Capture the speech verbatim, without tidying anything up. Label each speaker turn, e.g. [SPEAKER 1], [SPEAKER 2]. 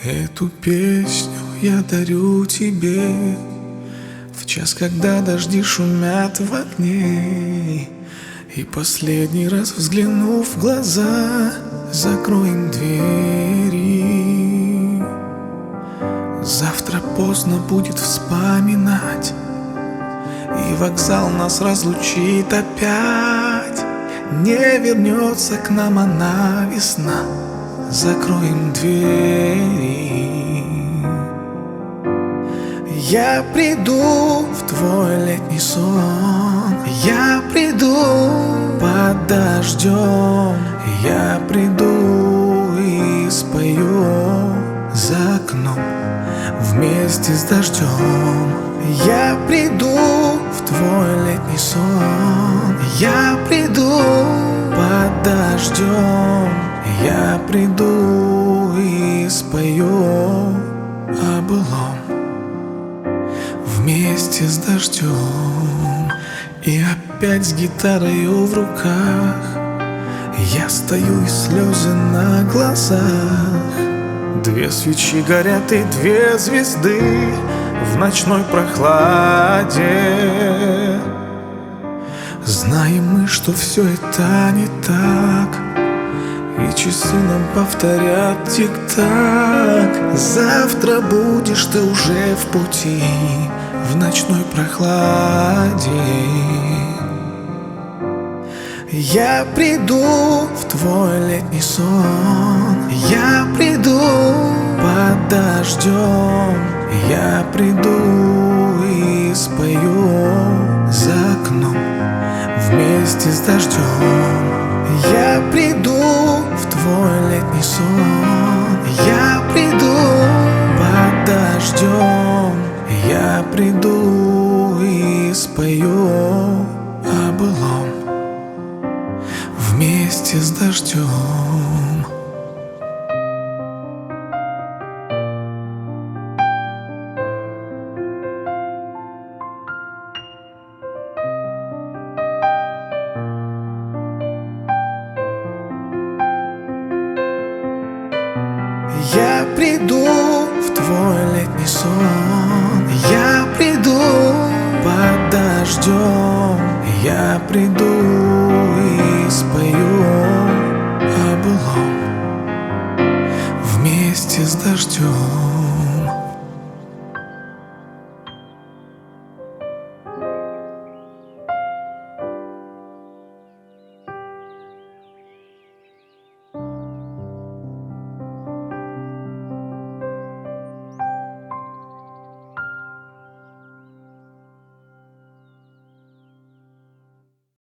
[SPEAKER 1] Эту песню я дарю тебе в час, когда дожди шумят в окне. И последний раз взглянув в глаза, закроем двери. Завтра поздно будет вспоминать, и вокзал нас разлучит опять. Не вернется к нам она, весна. Закроем двери. Я приду в твой летний сон, я приду под дождем, я приду и спою за окном вместе с дождем. Я приду в твой летний сон, я приду под дождем, я приду и спою о былом вместе с дождем. И опять с гитарою в руках я стою, и слезы на глазах. Две свечи горят и две звезды в ночной прохладе. Знаем мы, что все это не так, и часы нам повторят тик-так. Завтра будешь ты уже в пути, в ночной прохладе. Я приду в твой летний сон, я приду под дождем, я приду и спою за окном вместе с дождем. Я приду в твой летний сон, я приду под дождем, я приду и спою о былом вместе с дождем. Я приду в твой летний сон, я приду под дождем, я приду